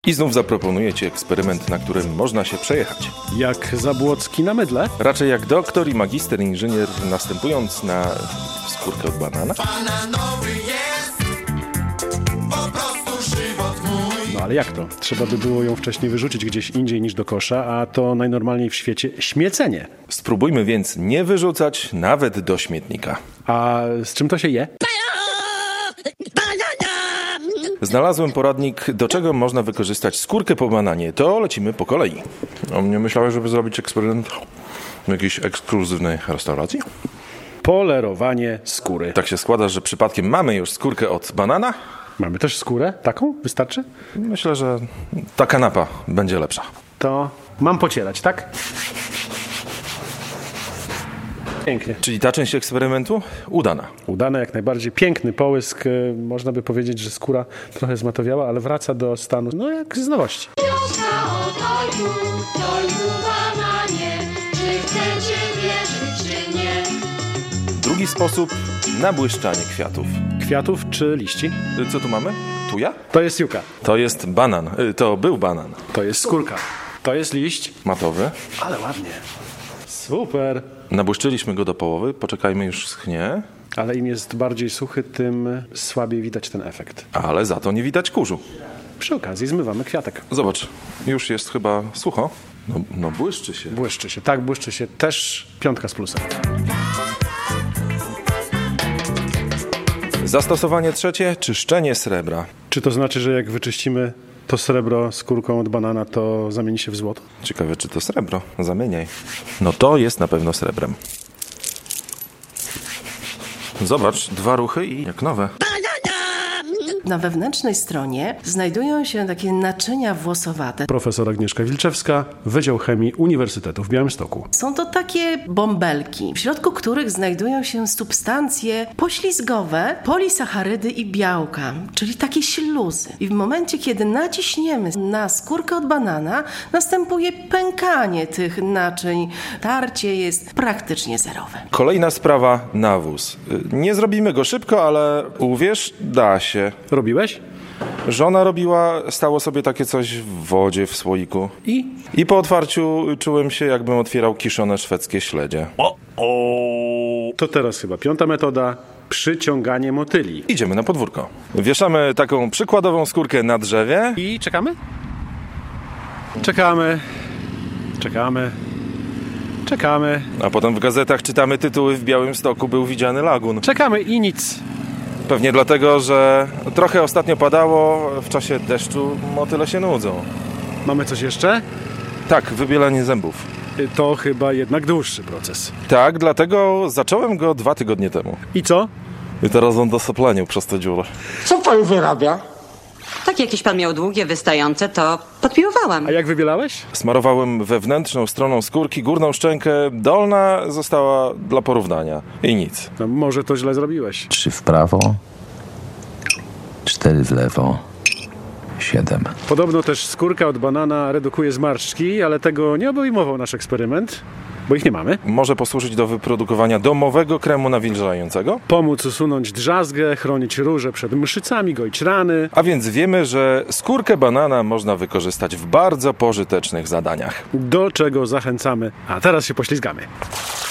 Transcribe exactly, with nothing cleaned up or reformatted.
I znów zaproponuję Ci eksperyment, na którym można się przejechać. Jak Zabłocki na mydle? Raczej jak doktor i magister inżynier, następując na skórkę od banana. Bananowy jest po prostu żywot mój. No ale jak to? Trzeba by było ją wcześniej wyrzucić gdzieś indziej niż do kosza, a to najnormalniej w świecie śmiecenie. Spróbujmy więc nie wyrzucać nawet do śmietnika. A z czym to się je? Znalazłem poradnik, do czego można wykorzystać skórkę po bananie. To lecimy po kolei. O mnie myślałeś, żeby zrobić eksperyment w jakiejś ekskluzywnej restauracji? Polerowanie skóry. Tak się składa, że przypadkiem mamy już skórkę od banana. Mamy też skórę? Taką? Wystarczy? Myślę, że ta kanapa będzie lepsza. To mam pocierać, tak? Pięknie. Czyli ta część eksperymentu udana. Udane jak najbardziej. Piękny połysk. Można by powiedzieć, że skóra trochę zmatowiała, ale wraca do stanu, no jak z nowości. Piosenka o dojmu, dojmu bananie. Czy chcecie wierzyć, czy nie? Drugi sposób na błyszczanie kwiatów. Kwiatów czy liści? Co tu mamy? Tuja? To jest juka. To jest banan. Y, To był banan. To jest skórka. To jest liść. Matowy. Ale ładnie. Super. Nabłyszczyliśmy go do połowy. Poczekajmy, już schnie. Ale im jest bardziej suchy, tym słabiej widać ten efekt. Ale za to nie widać kurzu. Przy okazji zmywamy kwiatek. Zobacz, już jest chyba sucho. No, no błyszczy się. Błyszczy się. Tak, błyszczy się. Też piątka z plusem. Zastosowanie trzecie, czyszczenie srebra. Czy to znaczy, że jak wyczyścimy to srebro skórką od banana, to zamieni się w złoto? Ciekawe, czy to srebro. Zamieniaj. No to jest na pewno srebrem. Zobacz, dwa ruchy i jak nowe. Na wewnętrznej stronie znajdują się takie naczynia włosowate. Profesor Agnieszka Wilczewska, Wydział Chemii Uniwersytetu w Białymstoku. Są to takie bąbelki, w środku których znajdują się substancje poślizgowe, polisacharydy i białka, czyli takie śluzy. I w momencie, kiedy naciśniemy na skórkę od banana, następuje pękanie tych naczyń. Tarcie jest praktycznie zerowe. Kolejna sprawa, nawóz. Nie zrobimy go szybko, ale uwierz, da się. Robiłeś? Żona robiła, stało sobie takie coś w wodzie w słoiku. I? I po otwarciu czułem się, jakbym otwierał kiszone szwedzkie śledzie. To teraz chyba piąta metoda. Przyciąganie motyli. Idziemy na podwórko. Wieszamy taką przykładową skórkę na drzewie. I czekamy? Czekamy. Czekamy. Czekamy. A potem w gazetach czytamy tytuły: w Białymstoku był widziany lagun. Czekamy i nic. Pewnie dlatego, że trochę ostatnio padało, w czasie deszczu motyle się nudzą. Mamy coś jeszcze? Tak, wybielanie zębów. To chyba jednak dłuższy proces. Tak, dlatego zacząłem go dwa tygodnie temu. I co? I teraz on dosyplenił przez tę dziurę. Co pan wyrabia? Tak, jakieś pan miał długie, wystające, to podpiłowałam. A jak wybielałeś? Smarowałem wewnętrzną stroną skórki, górną szczękę, dolna została dla porównania. I nic. No może to źle zrobiłeś. Trzy w prawo, cztery w lewo, siedem. Podobno też skórka od banana redukuje zmarszczki, ale tego nie obejmował nasz eksperyment, bo ich nie mamy. Może posłużyć do wyprodukowania domowego kremu nawilżającego. Pomóc usunąć drzazgę, chronić róże przed mszycami, goić rany. A więc wiemy, że skórkę banana można wykorzystać w bardzo pożytecznych zadaniach. Do czego zachęcamy. A teraz się poślizgamy.